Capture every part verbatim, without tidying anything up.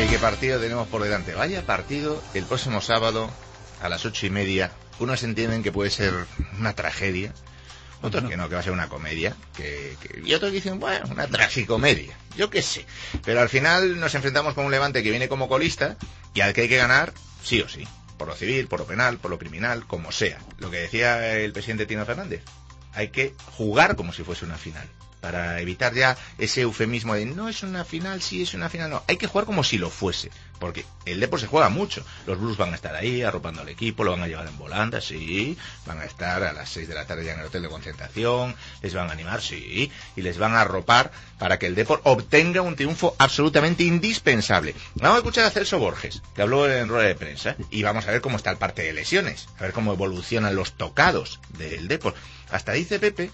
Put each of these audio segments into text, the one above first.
qué partido tenemos por delante. Vaya partido el próximo sábado a las ocho y media. Unos entienden que puede ser una tragedia, otros que no, que va a ser una comedia, que, que, y otros dicen, bueno, una tragicomedia, yo qué sé. Pero al final nos enfrentamos con un Levante que viene como colista y al que hay que ganar sí o sí, por lo civil, por lo penal, por lo criminal, como sea. Lo que decía el presidente Tino Fernández, hay que jugar como si fuese una final, para evitar ya ese eufemismo de no es una final, sí es una final, no, hay que jugar como si lo fuese, porque el Depor se juega mucho, los Blues van a estar ahí arropando al equipo, lo van a llevar en volandas, sí, van a estar a las seis de la tarde ya en el hotel de concentración, les van a animar, sí, y les van a arropar para que el Depor obtenga un triunfo absolutamente indispensable. Vamos a escuchar a Celso Borges, que habló en rueda de prensa, y vamos a ver cómo está el parte de lesiones, a ver cómo evolucionan los tocados del Depor. Hasta dice Pepe,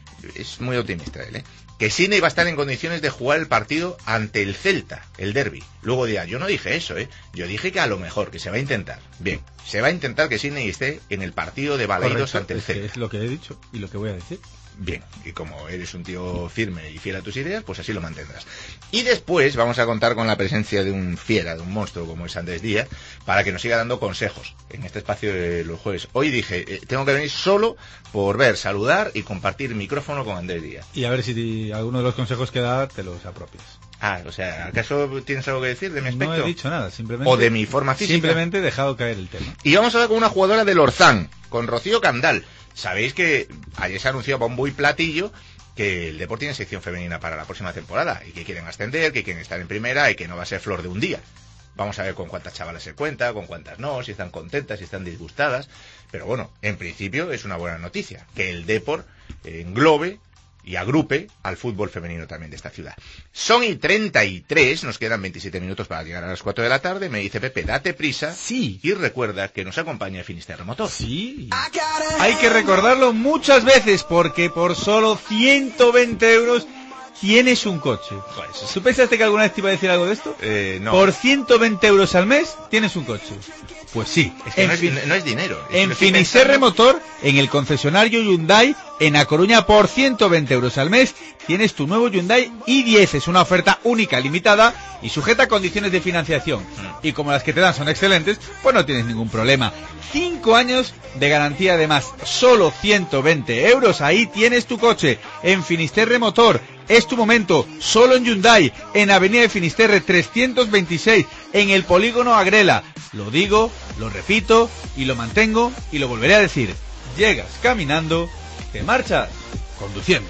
es muy optimista él, ¿eh?, que Sidney va a estar en condiciones de jugar el partido ante el Celta, el derbi. Luego dirá, yo no dije eso, ¿eh? Yo dije que a lo mejor, que se va a intentar. Bien, se va a intentar que Sidney esté en el partido de Baleiros ante el es Celta. Es lo que he dicho y lo que voy a decir. Bien, y como eres un tío firme y fiel a tus ideas, pues así lo mantendrás. Y después vamos a contar con la presencia de un fiera, de un monstruo como es Andrés Díaz, para que nos siga dando consejos en este espacio de los jueves. Hoy dije, eh, tengo que venir solo por ver, saludar y compartir micrófono con Andrés Díaz. Y a ver si alguno de los consejos que da te los apropias. Ah, o sea, ¿acaso tienes algo que decir de mi aspecto? No he dicho nada, simplemente... O de mi forma física. Simplemente he dejado caer el tema. Y vamos a hablar con una jugadora del Orzán, con Rocío Candal. Sabéis que ayer se anunció bombo y platillo que el Depor tiene sección femenina para la próxima temporada y que quieren ascender, que quieren estar en primera y que no va a ser flor de un día. Vamos a ver con cuántas chavalas se cuenta, con cuántas no, si están contentas, si están disgustadas. Pero bueno, en principio es una buena noticia, que el Depor englobe y agrupe al fútbol femenino también de esta ciudad. Son y treinta y tres, nos quedan veintisiete minutos para llegar a las cuatro de la tarde. Me dice Pepe, date prisa. Sí. Y recuerda que nos acompaña Finisterre Motor. Sí. Hay que recordarlo muchas veces porque por solo ciento veinte euros tienes un coche. Pues, ¿Tú pensaste que alguna vez te iba a decir algo de esto? Eh, no. Por ciento veinte euros al mes tienes un coche. Pues sí. Es que en no, es, fin, no es dinero. Es en Finisterre Motor, en el concesionario Hyundai, en A Coruña, por ciento veinte euros al mes, tienes tu nuevo Hyundai i diez. Es una oferta única, limitada y sujeta a condiciones de financiación. Mm. Y como las que te dan son excelentes, pues no tienes ningún problema. Cinco años de garantía además. Solo ciento veinte euros, ahí tienes tu coche. En Finisterre Motor. Es tu momento, solo en Hyundai, en Avenida de Finisterre trescientos veintiséis, en el Polígono Agrela. Lo digo, lo repito y lo mantengo y lo volveré a decir. Llegas caminando, te marchas conduciendo.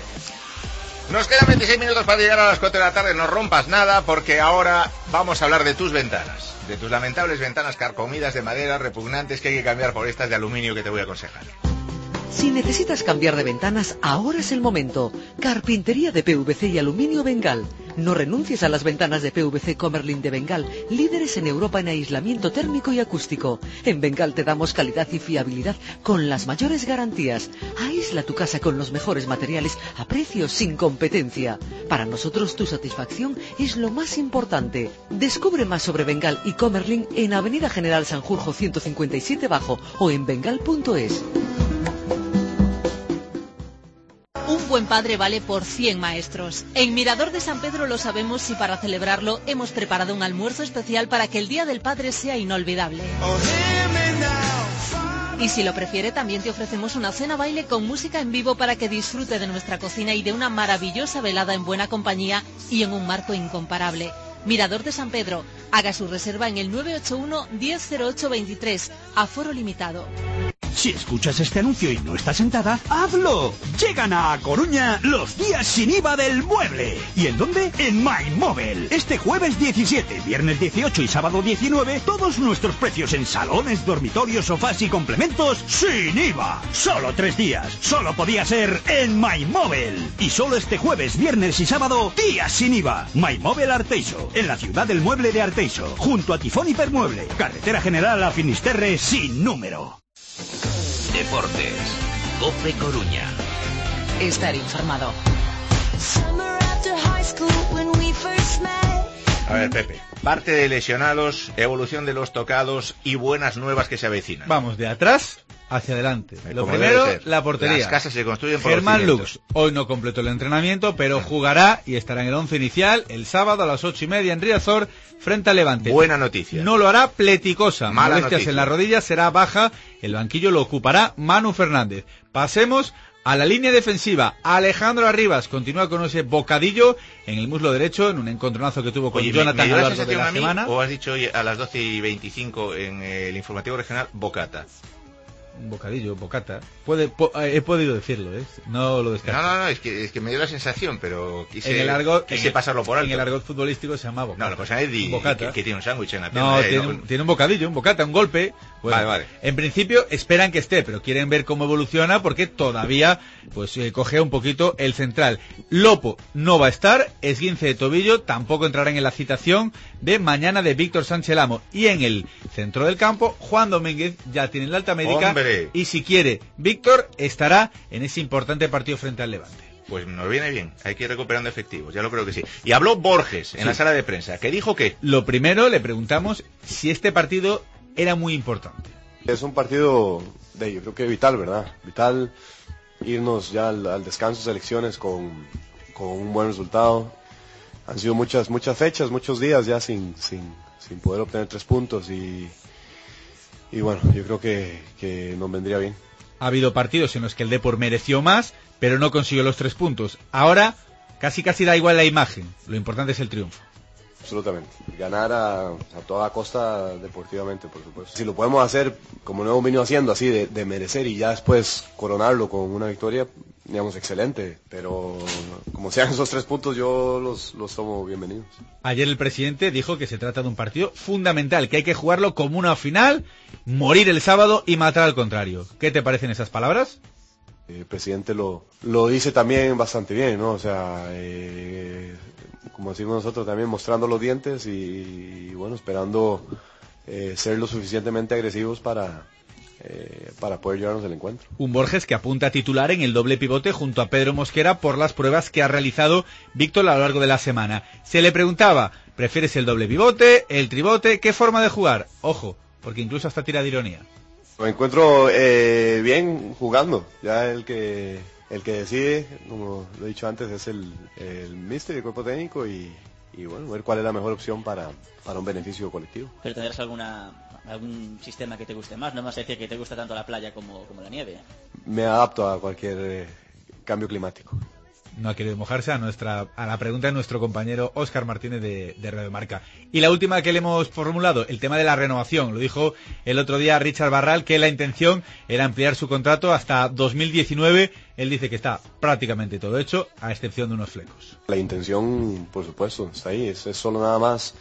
Nos quedan veintiséis minutos para llegar a las cuatro de la tarde, no rompas nada porque ahora vamos a hablar de tus ventanas, de tus lamentables ventanas carcomidas de madera, repugnantes, que hay que cambiar por estas de aluminio que te voy a aconsejar. Si necesitas cambiar de ventanas, ahora es el momento. Carpintería de P V C y aluminio Bengal. No renuncies a las ventanas de P V C Comerlin de Bengal, líderes en Europa en aislamiento térmico y acústico. En Bengal te damos calidad y fiabilidad con las mayores garantías. Aísla tu casa con los mejores materiales a precios sin competencia. Para nosotros tu satisfacción es lo más importante. Descubre más sobre Bengal y Comerlin en Avenida General Sanjurjo ciento cincuenta y siete Bajo o en bengal punto es. Un buen padre vale por cien maestros. En Mirador de San Pedro lo sabemos y para celebrarlo hemos preparado un almuerzo especial para que el Día del Padre sea inolvidable. Y si lo prefiere, también te ofrecemos una cena baile con música en vivo para que disfrute de nuestra cocina y de una maravillosa velada en buena compañía y en un marco incomparable. Mirador de San Pedro. Haga su reserva en el nueve ocho uno, diez cero ocho veintitrés. Aforo limitado. Si escuchas este anuncio y no estás sentada, ¡hazlo! Llegan a A Coruña los días sin I V A del mueble. ¿Y en dónde? En MyMobile. Este jueves diecisiete, viernes dieciocho y sábado diecinueve, todos nuestros precios en salones, dormitorios, sofás y complementos sin I V A. Solo tres días. Solo podía ser en MyMobile. Y solo este jueves, viernes y sábado, días sin I V A. MyMobile Arteixo, en la ciudad del mueble de Arteixo, junto a Tifón Hipermueble. Carretera General a Finisterre sin número. Deportes, COPE Coruña. Estar informado. A ver, Pepe, parte de lesionados, evolución de los tocados y buenas nuevas que se avecinan. Vamos de atrás hacia adelante. Eh, Lo como primero, debe ser. la portería. Las casas se construyen por Germán los Lux, hoy no completó el entrenamiento, pero jugará y estará en el once inicial el sábado a las ocho y media en Riazor frente al Levante. Buena noticia. No lo hará Pleticosa. Mala Molestias noticia. en la rodilla, será baja. El banquillo lo ocupará Manu Fernández. Pasemos a la línea defensiva. Alejandro Arribas continúa con ese bocadillo en el muslo derecho en un encontronazo que tuvo con Oye, Jonathan ¿me, me a dio lo la largo de sensación la a mí, semana. o has dicho hoy a las doce y veinticinco en el informativo regional Bocata? Un bocadillo, bocata. Puede, po, eh, he podido decirlo, ¿eh? No lo descarto. No, no, no, es que, es que me dio la sensación, pero quise, en el argot, quise en, pasarlo por alto. En el argot futbolístico se llama bocata. No, la cosa es di, bocata. que, que tiene un sándwich en la pierna. No, eh, tiene, no, un, tiene un bocadillo, un bocata, un golpe. Bueno, vale, vale. En principio esperan que esté, pero quieren ver cómo evoluciona porque todavía pues eh, cogea un poquito el central. Lopo no va a estar, esguince de tobillo, tampoco entrarán en la citación de mañana de Víctor Sánchez Lamo. Y en el centro del campo, Juan Domínguez ya tiene la alta médica. ¡Hombre! Y si quiere, Víctor estará en ese importante partido frente al Levante. Pues nos viene bien, hay que ir recuperando efectivos, ya lo creo que sí. Y habló Borges en Sí. la sala de prensa, que dijo que... Lo primero, le preguntamos si este partido era muy importante. Es un partido de, yo creo que vital, ¿verdad? Vital irnos ya al, al descanso, selecciones con, con un buen resultado. Han sido muchas muchas fechas, muchos días ya sin sin, sin poder obtener tres puntos y, y bueno, yo creo que, que nos vendría bien. Ha habido partidos en los que el Depor mereció más, pero no consiguió los tres puntos. Ahora casi casi da igual la imagen, lo importante es el triunfo. Absolutamente. Ganar a, a toda costa deportivamente, por supuesto. Si lo podemos hacer, como lo hemos venido haciendo, así de, de merecer y ya después coronarlo con una victoria, digamos, excelente. Pero como sean esos tres puntos, yo los, los tomo bienvenidos. Ayer el presidente dijo que se trata de un partido fundamental, que hay que jugarlo como una final, morir el sábado y matar al contrario. ¿Qué te parecen esas palabras? El presidente lo, lo dice también bastante bien, ¿no? O sea, eh, como decimos nosotros, también mostrando los dientes y, y bueno, esperando eh, ser lo suficientemente agresivos para, eh, para poder llevarnos el encuentro. Un Borges que apunta a titular en el doble pivote junto a Pedro Mosquera por las pruebas que ha realizado Víctor a lo largo de la semana. Se le preguntaba, ¿prefieres el doble pivote, el tribote? ¿Qué forma de jugar? Ojo, porque incluso hasta tira de ironía. Me encuentro eh, bien jugando, ya el que el que decide, como lo he dicho antes, es el, el míster, el cuerpo técnico y, y bueno, ver cuál es la mejor opción para, para un beneficio colectivo. ¿Pero tendrás alguna algún sistema que te guste más? No me vas a decir que te gusta tanto la playa como, como la nieve. Me adapto a cualquier eh, cambio climático. No ha querido mojarse a nuestra a la pregunta de nuestro compañero Óscar Martínez de, de Radio Marca. Y la última que le hemos formulado, el tema de la renovación. Lo dijo el otro día Richard Barral, que la intención era ampliar su contrato hasta dos mil diecinueve. Él dice que está prácticamente todo hecho, a excepción de unos flecos. La intención, por supuesto, está ahí. Es, es solo nada más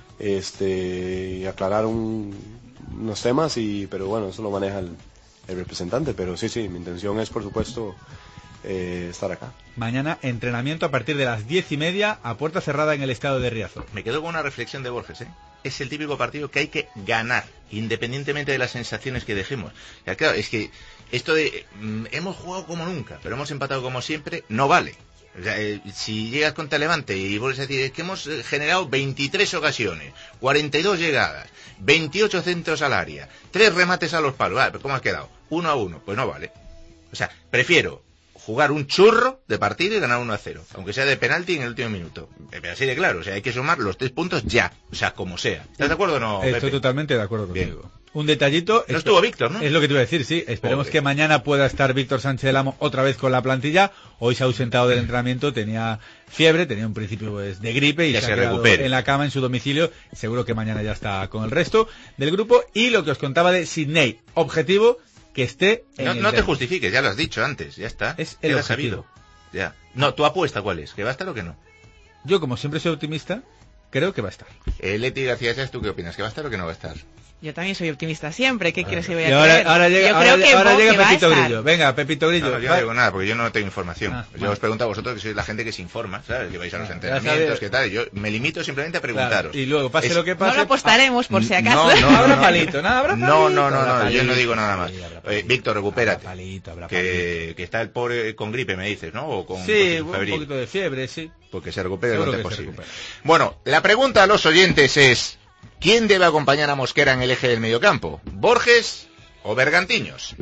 este, aclarar un, unos temas, y pero bueno, eso lo maneja el, el representante. Pero sí, sí, mi intención es, por supuesto, Eh, estar acá. Mañana entrenamiento a partir de las diez y media a puerta cerrada en el estadio de Riazor. Me quedo con una reflexión de Borges, ¿eh? Es el típico partido que hay que ganar, independientemente de las sensaciones que dejemos. Ya, claro, es que esto de mm, hemos jugado como nunca, pero hemos empatado como siempre, no vale. O sea, eh, si llegas contra Levante y vuelves a decir es que hemos eh, generado veintitrés ocasiones, cuarenta y dos llegadas, veintiocho centros al área, tres remates a los palos, ah, pero ¿cómo has quedado? Uno a uno, pues no vale. O sea, prefiero jugar un churro de partido y ganar uno a cero, aunque sea de penalti en el último minuto. Pero así de claro, o sea, hay que sumar los tres puntos ya, o sea, como sea. ¿Estás de acuerdo o no, Estoy Pepe? totalmente de acuerdo Bien. contigo. Un detallito. No estuvo Víctor, ¿no? Es lo que te iba a decir, sí. Esperemos Pobre. que mañana pueda estar Víctor Sánchez del Amo otra vez con la plantilla. Hoy se ha ausentado del entrenamiento, tenía fiebre, tenía un principio pues, de gripe y Ya se, se ha quedado recupere. en la cama en su domicilio. Seguro que mañana ya está con el resto del grupo. Y lo que os contaba de Sydney, objetivo que esté en No, el no te derbi. justifiques, ya lo has dicho antes, ya está. Es el Queda objetivo. sabido. Ya. No, ¿tu apuesta cuál es? ¿Que va a estar o que no? Yo, como siempre soy optimista, creo que va a estar. Eh, Leti García, ¿sabes tú qué opinas? ¿Que va a estar o que no va a estar? Yo también soy optimista siempre. ¿Qué quieres que voy a Y ahora, creer? ahora llega, Yo ahora, creo que, ahora Bo- llega que va a Pepito estar. Grillo. Venga, Pepito Grillo. No, no, yo va- no digo nada, porque yo no tengo información. Ah, yo bueno. os pregunto a vosotros, que sois la gente que se informa, ¿sabes? Que vais a los Ah, entrenamientos, ya sabes. que tal. Yo me limito simplemente a Claro, preguntaros. y luego, pase Es- lo que No pase. lo apostaremos por si acaso. No, no, no, Habrá no. palito, ¿no? Habrá No, palito, no, no, habrá no, yo palito. no digo nada más. Sí, habrá Eh, palito. Víctor, recupérate. Habrá palito, habrá Que, palito. que está el pobre con gripe, me dices, ¿no? O con Sí, con un febril. poquito de fiebre, sí. Porque se recupere lo Seguro antes que se posible. recupera. Bueno, la pregunta a los oyentes es: ¿quién debe acompañar a Mosquera en el eje del mediocampo? ¿Borges o Bergantiños?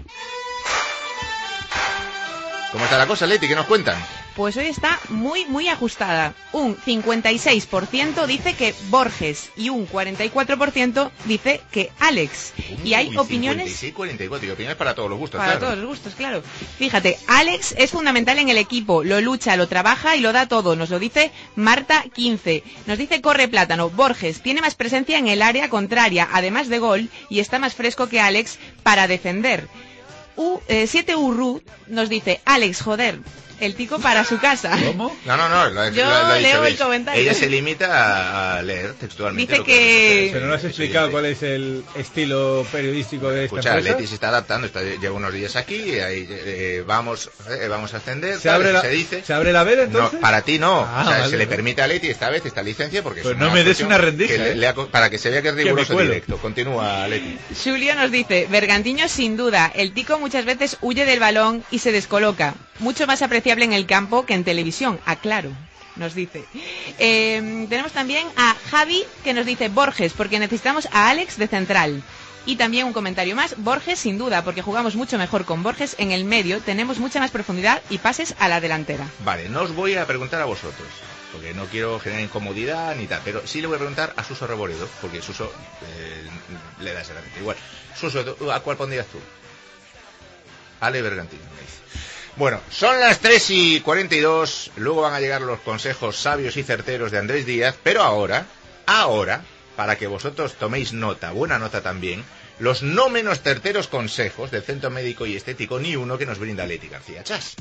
¿Cómo está la cosa, Leti? ¿Qué nos cuentan? Pues hoy está muy, muy ajustada. Un cincuenta y seis por ciento dice que Borges y un cuarenta y cuatro por ciento dice que Alex. Uy, y hay opiniones... cincuenta y seis, cuarenta y cuatro, y opiniones para todos los gustos, Para claro. todos los gustos, claro. Fíjate, Alex es fundamental en el equipo, lo lucha, lo trabaja y lo da todo. Nos lo dice Marta quince. Nos dice Corre Plátano, Borges tiene más presencia en el área contraria, además de gol, y está más fresco que Alex para defender. U, eh, siete Urru nos dice, Alex, joder, el tico para su casa. ¿Cómo? No, no, no. Lo, Yo lo, lo leo el dicho, comentario. Ella se limita a, a leer textualmente. Dice lo que... Pero no has explicado cuál es el estilo periodístico de esta Escucha, empresa. Leti se está adaptando, está, lleva unos días aquí, y ahí, eh, vamos, eh, vamos a ascender. ¿Se, tal, abre la, se dice. ¿Se abre la veda entonces? No, para ti no. Ah, o sea, vale, se le vale. permite a Leti esta vez esta licencia porque Pues es no una me des cuestión una rendija, que le- ¿eh? le ha co- para que se vea que es me riguroso cuelo. directo. Continúa, Leti. Julio nos dice, Bergantiños sin duda, el tico muchas veces huye del balón y se descoloca. Mucho más apreciable en el campo que en televisión, aclaro, nos dice. Eh, tenemos también a Javi que nos dice Borges, porque necesitamos a Alex de central. Y también un comentario más, Borges sin duda, porque jugamos mucho mejor con Borges en el medio, tenemos mucha más profundidad y pases a la delantera. Vale, no os voy a preguntar a vosotros, porque no quiero generar incomodidad ni tal, pero sí le voy a preguntar a Suso Reboredo, porque Suso eh, le da exactamente igual. Suso, ¿a cuál pondrías tú? Ale Bergantino, me dice. Bueno, son las tres y cuarenta y dos, luego van a llegar los consejos sabios y certeros de Andrés Díaz, pero ahora, ahora, para que vosotros toméis nota, buena nota también, los no menos certeros consejos del Centro Médico y Estético Ni Uno que nos brinda Leti García Chas.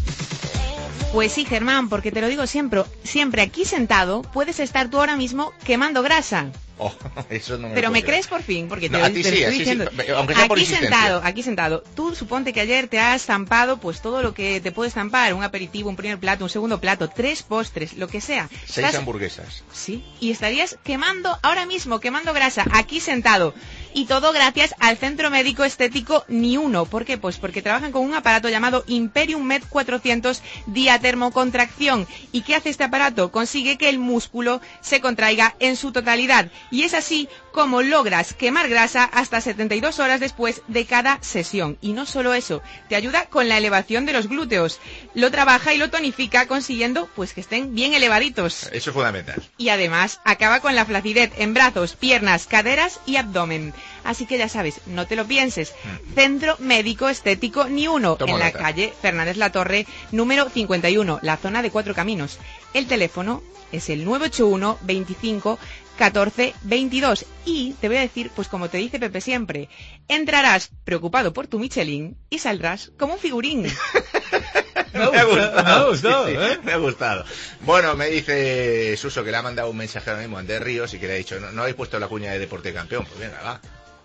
Pues sí, Germán, porque te lo digo siempre, siempre aquí sentado puedes estar tú ahora mismo quemando grasa. Oh, eso no me Pero lo me puedo crees creer. por fin, porque No, te, a lo, ti te lo sí, estoy a ti sí, diciendo. aunque sea por Aquí insistencia. sentado, aquí sentado. Tú suponte que ayer te has zampado pues todo lo que te puedes zampar, un aperitivo, un primer plato, un segundo plato, tres postres, lo que sea. Seis Estás- hamburguesas. Sí, y estarías quemando ahora mismo, quemando grasa, aquí sentado. Y todo gracias al Centro Médico Estético Ni Uno. ¿Por qué? Pues porque trabajan con un aparato llamado Imperium Med cuatrocientos Diatermocontracción. ¿Y qué hace este aparato? Consigue que el músculo se contraiga en su totalidad. Y es así como logras quemar grasa hasta setenta y dos horas después de cada sesión. Y no solo eso, te ayuda con la elevación de los glúteos. Lo trabaja y lo tonifica consiguiendo pues que estén bien elevaditos. Eso es fundamental. Y además acaba con la flacidez en brazos, piernas, caderas y abdomen. Así que ya sabes, no te lo pienses. Centro Médico Estético Ni Uno, Tomo en la nota. calle Fernández Latorre, número cincuenta y uno, la zona de Cuatro Caminos. El teléfono es el nueve ocho uno veinticinco catorce veintidós. Y te voy a decir, pues como te dice Pepe siempre, entrarás preocupado por tu Michelin y saldrás como un figurín. Me ha gustado, me ha gustado, sí, sí, ¿eh? me ha gustado. Bueno, me dice Suso que le ha mandado un mensaje ahora mismo a Andrés Ríos y que le ha dicho, no, no habéis puesto la cuña de Deporte Campeón. Pues venga, va.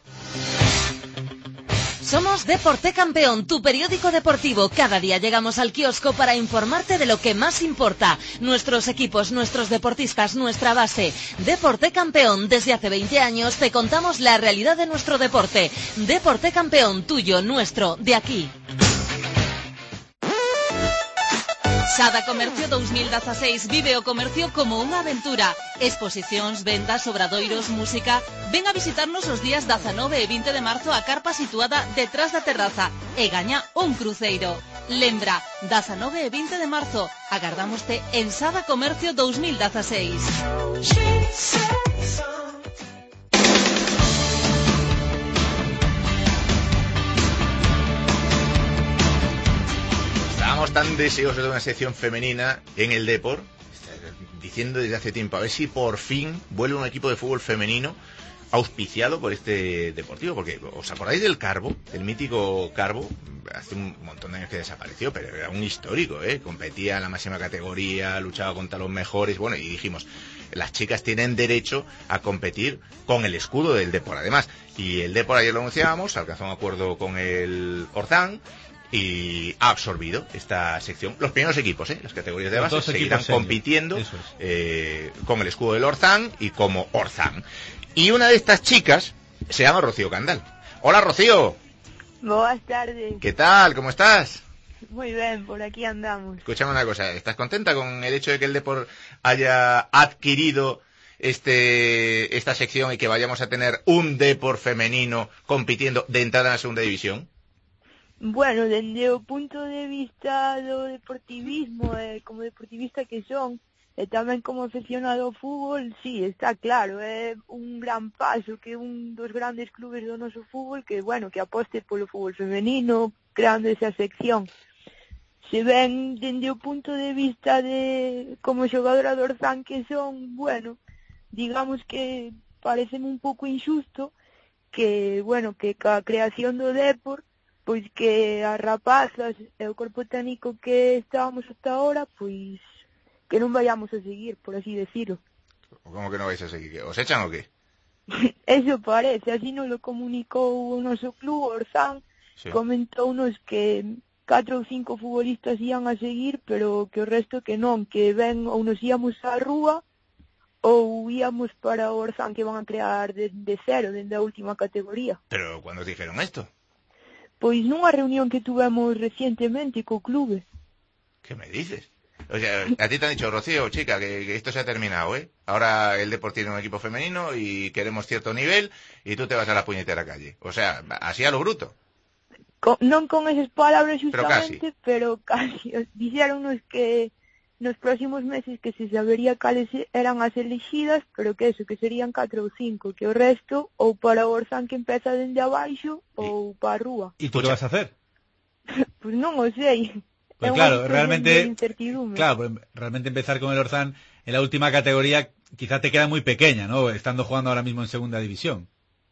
Somos Deporte Campeón, tu periódico deportivo. Cada día llegamos al kiosco para informarte de lo que más importa. Nuestros equipos, nuestros deportistas, nuestra base. Deporte Campeón, desde hace veinte años te contamos la realidad de nuestro deporte. Deporte Campeón, tuyo, nuestro, de aquí. Sada Comercio dos mil dieciséis, vive o comercio como unha aventura. Exposicións, vendas, obradoiros, música. Ven a visitarnos os días dezanove e vinte de marzo a carpa situada detrás da terraza e gaña un cruceiro. Lembra, dezanove e vinte de marzo, agardámoste en Sada Comercio dos mil dieciséis. Estábamos tan deseosos de una sección femenina en el Depor, diciendo desde hace tiempo, a ver si por fin vuelve un equipo de fútbol femenino auspiciado por este deportivo, porque ¿os acordáis del Carbo? Del mítico Carbo, hace un montón de años que desapareció, pero era un histórico, ¿eh? Competía en la máxima categoría, luchaba contra los mejores, bueno, y dijimos, las chicas tienen derecho a competir con el escudo del Depor, además, y el Depor ayer lo anunciábamos, alcanzó un acuerdo con el Orzán, y ha absorbido esta sección. Los primeros equipos, ¿eh? Las categorías de Los base dos seguirán equipos senior. compitiendo Eso es. eh, con el escudo del Orzán y como Orzán. Y una de estas chicas se llama Rocío Candal. Hola, Rocío. Buenas tardes. ¿Qué tal? ¿Cómo estás? Muy bien, por aquí andamos. Escúchame una cosa. ¿Estás contenta con el hecho de que el Depor haya adquirido este esta sección y que vayamos a tener un Depor femenino compitiendo de entrada en la segunda división? Bueno, dende o punto de vista do deportivismo, eh, como deportivista que son, e tamén como aficionado ao fútbol, sí, está claro, é un gran paso que un dos grandes clubes do noso fútbol que, bueno, que aposte polo fútbol femenino, creando esa sección. Se ven dende o punto de vista de como xogadora do Orzán que son, bueno, digamos que pareceme un pouco injusto que, bueno, que ca creación do Depor, pois que as rapazas e o corpo técnico que estábamos hasta ahora, pois que non vayamos a seguir, por así decirlo. Como que non vais a seguir? ¿Os echan o qué? Eso parece, así nos lo comunicou o noso club, o Orzán, sí. Comentounos que catro ou cinco futbolistas ian a seguir, pero que o resto que non, que ven ou nos íamos á rúa ou íamos para o Orzán que van a crear de, de cero, dende a última categoría. Pero, ¿cuándo os dijeron esto? Pois nunha reunión que tuvemos recientemente co clube. ¿Qué me dices? O sea, a ti te han dicho, Rocío, chica, que, que esto se ha terminado, ¿eh? Ahora el Depor tiene un equipo femenino y queremos cierto nivel y tú te vas a la puñetera calle. O sea, así a lo bruto. Con, non con esas palabras justamente, pero casi. Pero casi. Dixéronnos que nos próximos meses que se sabería cales eran as elegidas, pero que eso, que serían catro ou cinco, que o resto ou para o Orzán que empeza dende abaixo ou para a rúa. ¿Y tú qué vas a hacer? Pues non o sei. Pues claro, realmente, claro, realmente empezar con el Orzán en la última categoría quizá te queda muy pequeña, ¿no? Estando jugando ahora mismo en segunda división.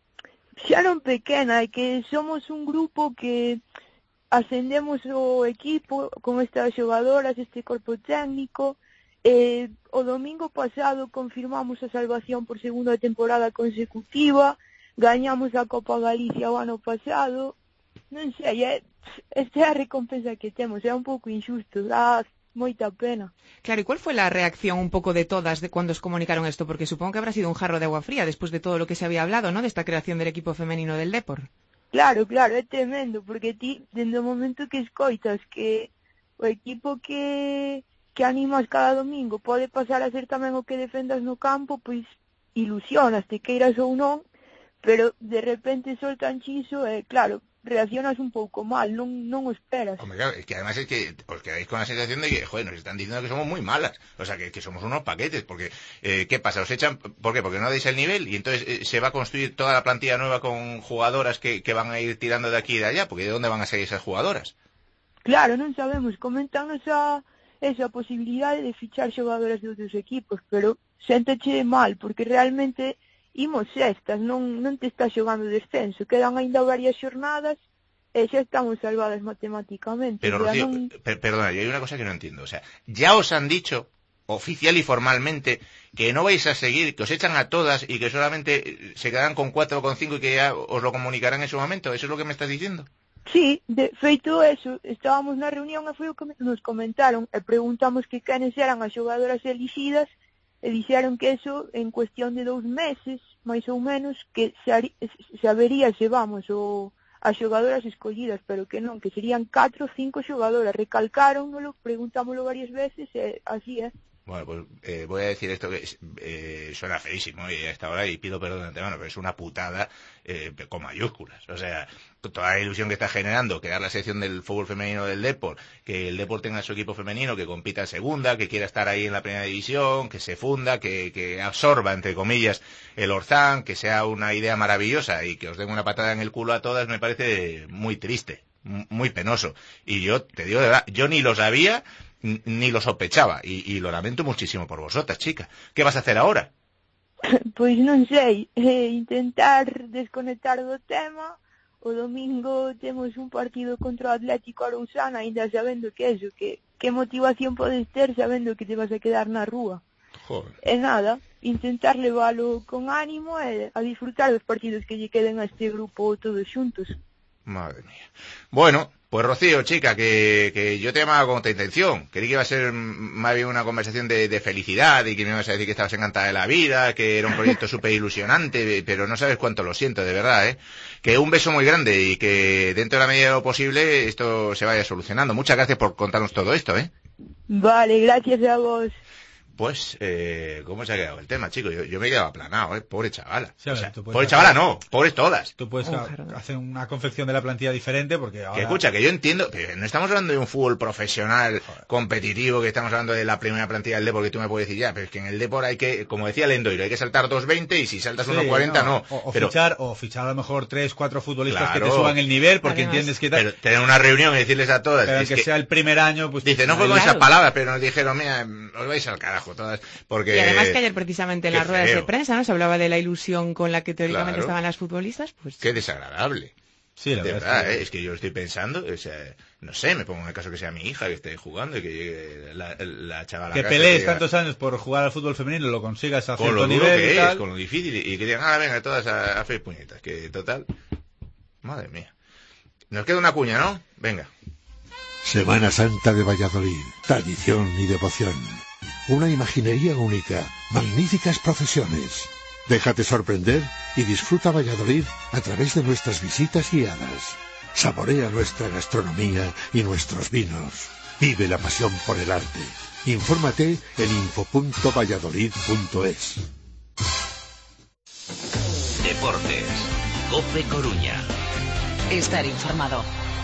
Xa non pequena, é que somos un grupo que ascendemos o equipo con estas xogadoras, este corpo técnico. Eh, o domingo pasado confirmamos a salvación por segunda temporada consecutiva, gañamos a Copa Galicia o ano pasado. Non sei, é, esta é a recompensa que temos, é un pouco injusto, dá moita pena. Claro, ¿y cuál fue la reacción un poco de todas de cuando os comunicaron esto? Porque supongo que habrá sido un jarro de agua fría después de todo lo que se había hablado, ¿no?, de esta creación del equipo femenino del Depor. Claro, claro, é tremendo, porque ti, dende o momento que escoitas que o equipo que, que animas cada domingo pode pasar a ser tamén o que defendas no campo, pois ilusionas, te queiras ou non, pero de repente soltan chiso e, claro, reaccionas un pouco mal, non, non o esperas. Hombre, claro, es que además es que os quedáis con la sensación de que, joder, nos están diciendo que somos muy malas, o sea, que, que somos unos paquetes, porque, eh, ¿qué pasa? ¿Os echan? ¿Por qué? Porque no dais el nivel y entonces eh, se va a construir toda la plantilla nueva con jugadoras que, que van a ir tirando de aquí y de allá, porque ¿de dónde van a salir esas jugadoras? Claro, non sabemos, comentan esa, esa posibilidade de fichar xogadoras de outros equipos, pero séntache mal, porque realmente imos sextas, non, non te está xogando descenso, quedan aínda varias xornadas e xa estamos salvadas matemáticamente. Pero, Rocío, non... per perdona, yo hay una cosa que no entiendo, o sea, ya os han dicho oficial y formalmente que no vais a seguir, que os echan a todas y que solamente se quedarán con cuatro o con cinco y que ya os lo comunicarán en su momento, ¿eso es lo que me estás diciendo? Sí, de feito eso, estábamos na reunión e foi o que nos comentaron e preguntamos que quenes eran as xogadoras elixidas e dixeron que eso en cuestión de dous meses, máis ou menos, que sabería se vamos o as xogadoras escollidas, pero que non, que serían catro ou cinco xogadoras. Recalcáronlo, preguntámoslo varias veces e así é. Bueno, pues eh, voy a decir esto que eh, suena feísimo y a esta hora, y pido perdón de antemano, pero es una putada eh, con mayúsculas. O sea, toda la ilusión que está generando crear la sección del fútbol femenino del Depor, que el Depor tenga su equipo femenino, que compita en segunda, que quiera estar ahí en la primera división, que se funda, que, que absorba, entre comillas, el Orzán, que sea una idea maravillosa y que os den una patada en el culo a todas, me parece muy triste, muy penoso. Y yo te digo de verdad, yo ni lo sabía ni lo sospechaba, y, y lo lamento muchísimo por vosotras, chicas. ¿Qué vas a hacer ahora? Pois non sei, eh, intentar desconectar do tema. O domingo temos un partido contra o Atlético Arousana, ainda sabendo que eso, que, que motivación podes ter sabendo que te vas a quedar na rúa. Joder. E nada, intentar leválo con ánimo e a disfrutar dos partidos que lle queden a este grupo todos xuntos. Madre mía. Bueno, pues Rocío, chica, que, que yo te llamaba con otra intención. Creí que iba a ser más bien una conversación de, de felicidad y que me ibas a decir que estabas encantada de la vida, que era un proyecto súper ilusionante, pero no sabes cuánto lo siento, de verdad, ¿eh? Que un beso muy grande y que dentro de la medida de lo posible esto se vaya solucionando. Muchas gracias por contarnos todo esto, ¿eh? Vale, gracias a vos. Pues, eh, ¿cómo se ha quedado el tema, chicos? Yo, yo me he quedado aplanado, ¿eh? Pobre chavala. Sí, o sea, tú puedes pobre hacer- chavala no, pobres todas. Tú puedes Oh, ha- claro. hacer una confección de la plantilla diferente porque ahora... Que escucha, que yo entiendo, pero no estamos hablando de un fútbol profesional, competitivo, que estamos hablando de la primera plantilla del Depor, que tú me puedes decir, ya, pero es que en el Depor hay que, como decía Lendoiro, hay que saltar dos veinte y si saltas Sí, uno cuarenta no. O, o pero, fichar, o fichar a lo mejor tres, cuatro futbolistas que Claro. te suban el nivel porque Además. entiendes que tal. pero tener una reunión y decirles a todas, Pero es aunque que- sea el primer año, pues... dice, no fue con Claro. esas palabras, pero nos dijeron, mira, os vais al carajo todas, porque... Y además que ayer precisamente en qué las ruedas de feo. prensa, ¿no? Se hablaba de la ilusión con la que teóricamente Claro. estaban las futbolistas, pues... Qué desagradable. Sí, la de verdad verdad, es que- ¿eh? Es que yo estoy pensando, o sea, no sé, me pongo en el caso que sea mi hija que esté jugando y que llegue la, la chavala a Que casa y pelees diga, tantos años por jugar al fútbol femenino, lo consigas a con cierto lo duro nivel que y es, tal. con lo difícil, y que digan, ah, venga, todas a, a hacer puñetas, que total, madre mía. Nos queda una cuña, ¿no? Venga. Semana Santa de Valladolid, tradición y devoción. Una imaginería única, magníficas procesiones. Déjate sorprender y disfruta Valladolid a través de nuestras visitas guiadas. Saborea nuestra gastronomía y nuestros vinos. Vive la pasión por el arte. Infórmate en info punto valladolid punto es. Deportes. COPE Coruña. Estar informado.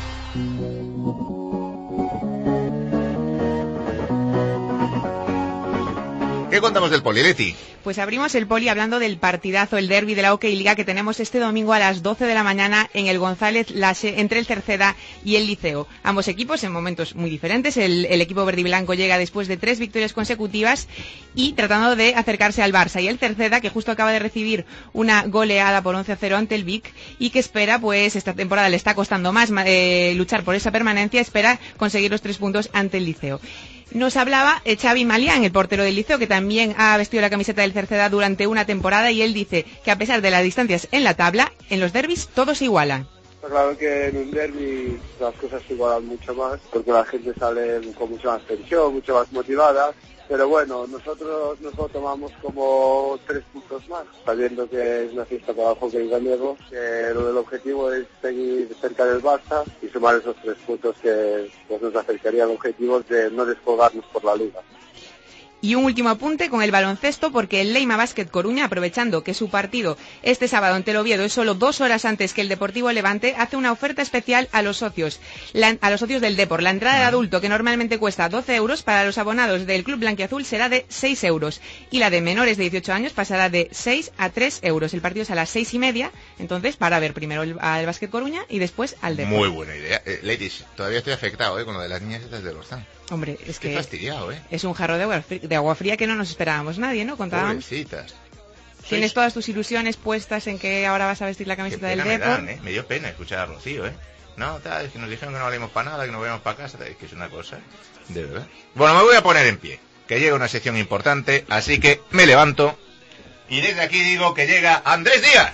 ¿Qué contamos del Polileti? Pues abrimos el poli hablando del partidazo, el derbi de la Hockey Liga que tenemos este domingo a las doce de la mañana en el González Laxe entre el Cerceda y el Liceo. Ambos equipos en momentos muy diferentes. El, el equipo verde y blanco llega después de tres victorias consecutivas y tratando de acercarse al Barça. Y el Cerceda, que justo acaba de recibir una goleada por once a cero ante el Vic y que espera, pues esta temporada le está costando más eh, luchar por esa permanencia, espera conseguir los tres puntos ante el Liceo. Nos hablaba eh, Xavi Malián, el portero del Liceo, que también ha vestido la camiseta del Cerceda durante una temporada, y él dice que a pesar de las distancias en la tabla, en los derbis todo se iguala. Está claro que en un derbi las cosas se igualan mucho más, porque la gente sale con mucha más tensión, mucho más motivada, pero bueno, nosotros nos lo tomamos como tres puntos más, sabiendo que es una fiesta para el hockey gallego, que lo del objetivo es seguir cerca del Barça y sumar esos tres puntos que pues, nos acercaría al objetivo de no descolgarnos por la liga. Y un último apunte con el baloncesto, porque el Leima Basket Coruña, aprovechando que su partido este sábado ante el Oviedo es solo dos horas antes que el Deportivo Levante, hace una oferta especial a los socios, la, a los socios del Depor. La entrada de adulto, que normalmente cuesta doce euros, para los abonados del Club Blanquiazul será de seis euros. Y la de menores de dieciocho años pasará de seis a tres euros. El partido es a las seis y media, entonces para ver primero el, al Basket Coruña y después al Depor. Muy buena idea. Eh, ladies, todavía estoy afectado, ¿eh? Con lo de las niñas estas de los tan. Hombre, es Qué que fastidiado, ¿eh? es un jarro de agua, fría, de agua fría que no nos esperábamos nadie, ¿no? Contábamos. Pobrecitas. Tienes todas tus ilusiones puestas en que ahora vas a vestir la Qué camiseta pena del me Depor. dan, ¿eh? Me dio pena escuchar a Rocío, ¿eh? No, tal, es que nos dijeron que no valemos para nada, que nos vayamos para casa, es que es una cosa, de verdad. Bueno, me voy a poner en pie, que llega una sección importante, así que me levanto y desde aquí digo que llega Andrés Díaz.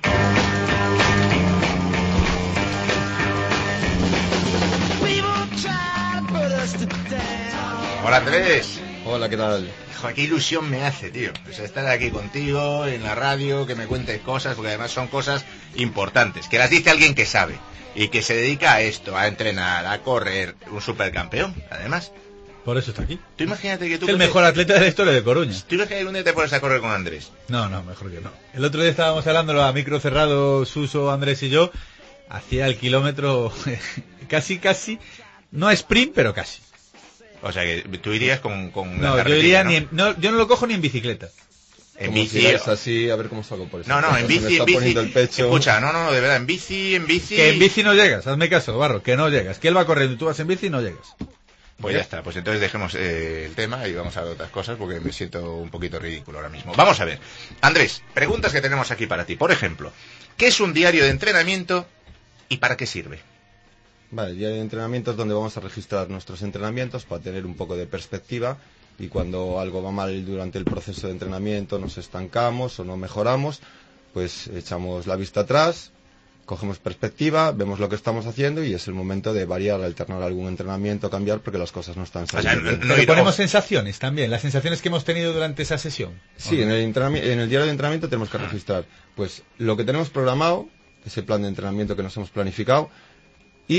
Hola Andrés. Hola, ¿qué tal? Hijo, qué ilusión me hace, tío. O sea, estar aquí contigo, en la radio, que me cuentes cosas, porque además son cosas importantes, que las dice alguien que sabe, y que se dedica a esto, a entrenar, a correr, un supercampeón, además. Por eso está aquí. Tú imagínate que tú... Es el mejor atleta de la historia de Coruña. Tú imagínate que un día te pones a correr con Andrés. No, no, mejor que no. El otro día estábamos hablando a micro cerrado, Suso, Andrés y yo, hacía el kilómetro casi, casi, no a sprint, pero casi. O sea, que tú irías con, con No, la yo iría carretilla, ¿no? ni en- no, yo no lo cojo ni en bicicleta. En Como bici... si vais así, a ver cómo salgo por eso. No, no, en Se me bici, está en bici... poniendo el pecho. Escucha, no, no, no, de verdad, en bici, en bici... Que en bici no llegas, hazme caso, Barro, que no llegas. Que él va corriendo y tú vas en bici y no llegas. Pues ya está, pues entonces dejemos eh, el tema y vamos a ver otras cosas porque me siento un poquito ridículo ahora mismo. Vamos a ver. Andrés, preguntas que tenemos aquí para ti. Por ejemplo, ¿qué es un diario de entrenamiento y para qué sirve? Vale, el diario de entrenamiento es donde vamos a registrar nuestros entrenamientos para tener un poco de perspectiva y cuando algo va mal durante el proceso de entrenamiento, nos estancamos o no mejoramos, pues echamos la vista atrás, cogemos perspectiva, vemos lo que estamos haciendo y es el momento de variar, alternar algún entrenamiento, cambiar porque las cosas no están saliendo. No, no, Pero ponemos sensaciones también, las sensaciones que hemos tenido durante esa sesión. Sí, en el, entrenami- en el diario de entrenamiento tenemos que registrar pues lo que tenemos programado, ese plan de entrenamiento que nos hemos planificado y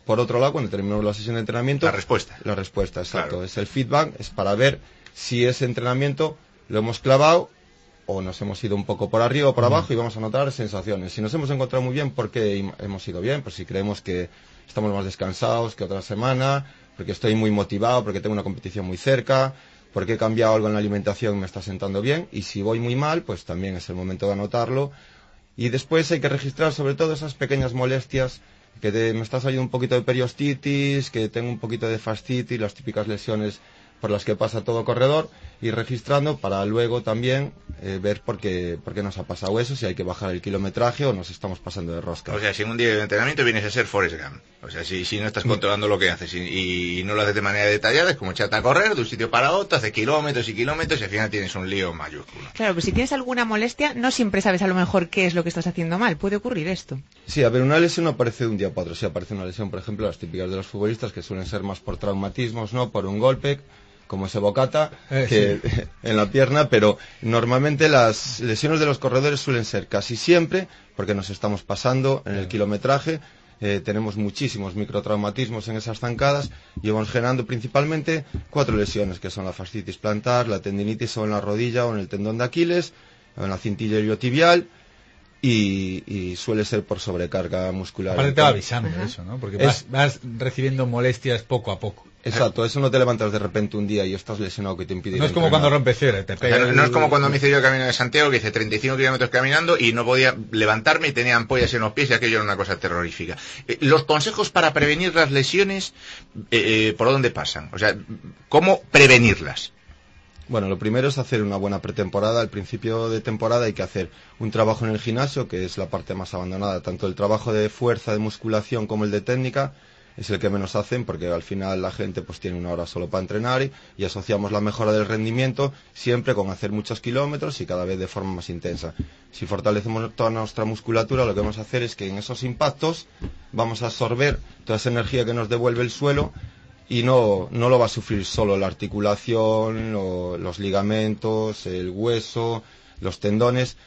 por otro lado, cuando terminamos la sesión de entrenamiento... La respuesta. La respuesta, exacto. Claro. Es el feedback, es para ver si ese entrenamiento lo hemos clavado o nos hemos ido un poco por arriba o por abajo y vamos a notar sensaciones. Si nos hemos encontrado muy bien, ¿por qué hemos ido bien? Pues si creemos que estamos más descansados que otra semana, porque estoy muy motivado, porque tengo una competición muy cerca, porque he cambiado algo en la alimentación y me está sentando bien. Y si voy muy mal, pues también es el momento de anotarlo. Y después hay que registrar sobre todo esas pequeñas molestias, que te, me está saliendo un poquito de periostitis, que tengo un poquito de fascitis, las típicas lesiones por las que pasa todo corredor, y registrando para luego también eh, ver por qué, por qué nos ha pasado eso, si hay que bajar el kilometraje o nos estamos pasando de rosca. O sea, si en un día de entrenamiento vienes a ser Forrest Gump, o sea, si, si no estás controlando lo que haces y, y no lo haces de manera detallada, es como echarte a correr de un sitio para otro, hace kilómetros y kilómetros y al final tienes un lío mayúsculo. Claro, pues si tienes alguna molestia, no siempre sabes a lo mejor qué es lo que estás haciendo mal. Puede ocurrir esto. Sí, a ver, una lesión no aparece de un día para otro. Si aparece una lesión, por ejemplo, las típicas de los futbolistas, que suelen ser más por traumatismos, ¿no? Por un golpe, como ese bocata eh, que, sí. en la pierna, pero normalmente las lesiones de los corredores suelen ser casi siempre porque nos estamos pasando en el kilometraje, eh, tenemos muchísimos microtraumatismos en esas zancadas y vamos generando principalmente cuatro lesiones, que son la fascitis plantar, la tendinitis o en la rodilla o en el tendón de Aquiles, o en la cintilla iliotibial. Y, y suele ser por sobrecarga muscular. Aparte te va avisando uh-huh. eso, ¿no? Porque vas, es, vas recibiendo molestias poco a poco. Exacto, eso no te levantas de repente un día y estás lesionado que te impide. No es como cuando rompes cera, te pega. O sea, no, no es como cuando me hice yo el camino de Santiago, que hice treinta y cinco kilómetros caminando y no podía levantarme y tenía ampollas en los pies y aquello era una cosa terrorífica. Eh, los consejos para prevenir las lesiones, eh, eh, ¿por dónde pasan? O sea, ¿cómo prevenirlas? Bueno, lo primero es hacer una buena pretemporada. Al principio de temporada hay que hacer un trabajo en el gimnasio, que es la parte más abandonada. Tanto el trabajo de fuerza, de musculación, como el de técnica, es el que menos hacen, porque al final la gente pues tiene una hora solo para entrenar y, y asociamos la mejora del rendimiento siempre con hacer muchos kilómetros y cada vez de forma más intensa. Si fortalecemos toda nuestra musculatura, lo que vamos a hacer es que en esos impactos vamos a absorber toda esa energía que nos devuelve el suelo, y no, no lo va a sufrir solo la articulación, o los ligamentos, el hueso, los tendones.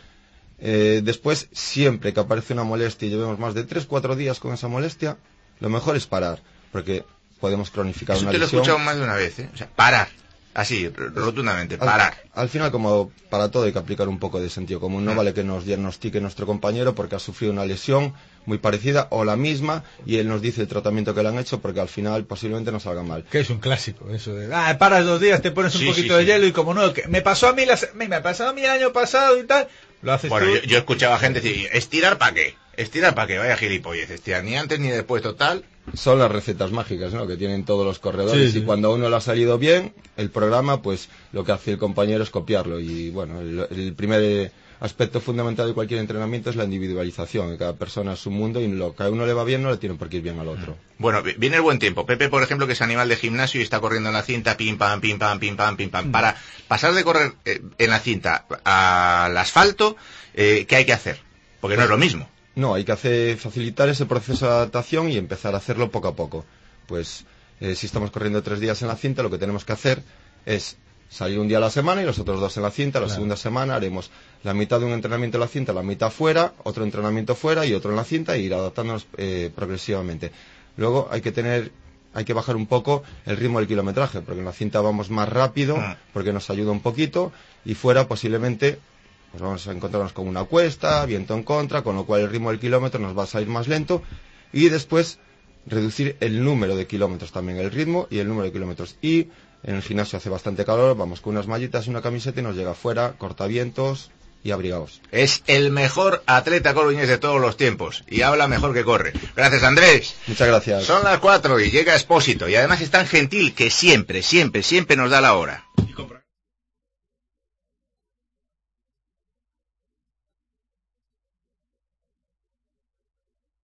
Eh, después, siempre que aparece una molestia y llevemos más de tres cuatro días con esa molestia, lo mejor es parar, porque podemos cronificar Eso una te lo he lesión. escuchado más de una vez, ¿eh? O sea, parar. Así, rotundamente, parar. Al, al final, como para todo, hay que aplicar un poco de sentido común. No Ah. vale que nos diagnostique nuestro compañero porque ha sufrido una lesión muy parecida o la misma y él nos dice el tratamiento que le han hecho, porque al final posiblemente nos salga mal. Que es un clásico, eso de, ah, paras dos días, te pones un Sí, poquito sí, de sí. hielo y como no, que me pasó a mí, la, me ha pasado a mí el año pasado y tal, lo haces Bueno, tú. yo, yo escuchaba a gente decir, ¿estirar para qué? ¿Estirar para qué? Vaya gilipollez, estirar ni antes ni después, total. Son las recetas mágicas, ¿no?, que tienen todos los corredores, Sí, sí. y cuando a uno le ha salido bien el programa, pues lo que hace el compañero es copiarlo. Y bueno, el, el primer eh, aspecto fundamental de cualquier entrenamiento es la individualización. Cada persona es su mundo y lo que a uno le va bien no le tiene por qué ir bien al otro. Bueno, vi- viene el buen tiempo. Pepe, por ejemplo, que es animal de gimnasio y está corriendo en la cinta, pim, pam, pim, pam, pim, pam, pim, pam. Para pasar de correr eh, en la cinta al asfalto, eh, ¿qué hay que hacer? Porque no es lo mismo. No, hay que hacer, facilitar ese proceso de adaptación y empezar a hacerlo poco a poco. Pues eh, si estamos corriendo tres días en la cinta, lo que tenemos que hacer es salir un día a la semana y los otros dos en la cinta. La Claro. segunda semana haremos la mitad de un entrenamiento en la cinta, la mitad fuera, otro entrenamiento fuera y otro en la cinta, e ir adaptándonos eh, progresivamente. Luego hay que tener, hay que bajar un poco el ritmo del kilometraje, porque en la cinta vamos más rápido, Ah. porque nos ayuda un poquito, y fuera posiblemente pues vamos a encontrarnos con una cuesta, viento en contra, con lo cual el ritmo del kilómetro nos va a salir más lento, y después reducir el número de kilómetros también, el ritmo y el número de kilómetros. Y en el gimnasio hace bastante calor, vamos con unas mallitas y una camiseta y nos llega afuera, cortavientos y abrigados. Es el mejor atleta coruñés de todos los tiempos y habla mejor que corre. Gracias, Andrés. Muchas gracias. Son las cuatro y llega Expósito y además es tan gentil que siempre, siempre, siempre nos da la hora.